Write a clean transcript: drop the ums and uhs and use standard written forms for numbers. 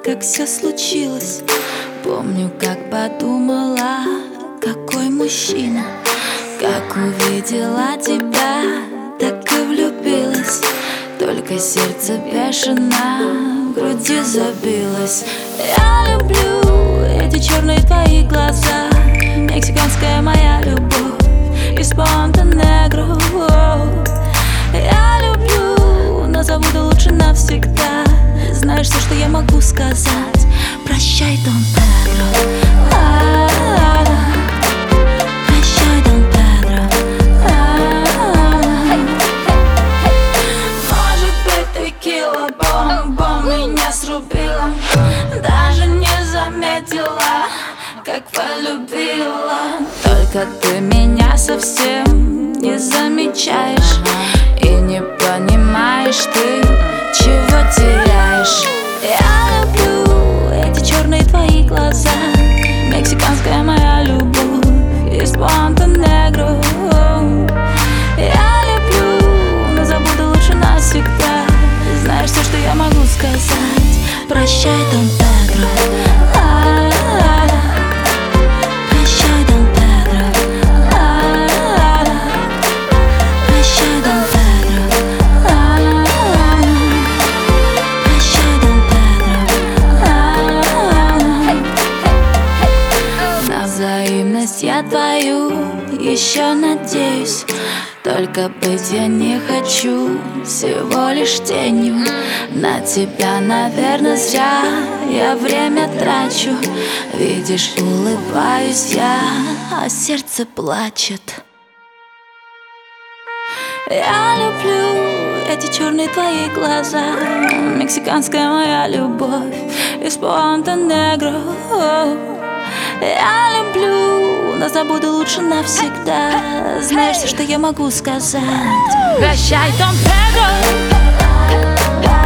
как все случилось. Помню, как подумала, какой мужчина. Как увидела тебя, так и влюбилась. Только сердце бешено в груди забилось. Я люблю эти черные твои глаза, мексиканская моя любовь из Монтенегро. Я люблю, но забуду лучше навсегда. Знаешь все, что я могу сказать? Прощай, Дон Педро. Прощай, Дон Педро. Может быть, текила бомбом меня срубила, даже не заметила, как полюбила. Только ты меня совсем не замечаешь и не понимаешь ты, чего теряешь. Я люблю эти черные твои глаза, мексиканская моя любовь из Монтенегро. Я люблю, но забуду лучше навсегда. Знаешь все, что я могу сказать? Прощай, Дон Педро. Прощай, Дон Педро. Прощай, Дон Педро. Прощай, Дон Педро. На взаимность я твою еще надеюсь. Только быть я не хочу, всего лишь тенью. На тебя, наверное, зря я время трачу. Видишь, улыбаюсь я, а сердце плачет. Я люблю эти черные твои глаза, мексиканская моя любовь из Монтенегро. Я люблю, но забуду лучше навсегда. Знаешь все, что я могу сказать? Прощай, Дон Педро.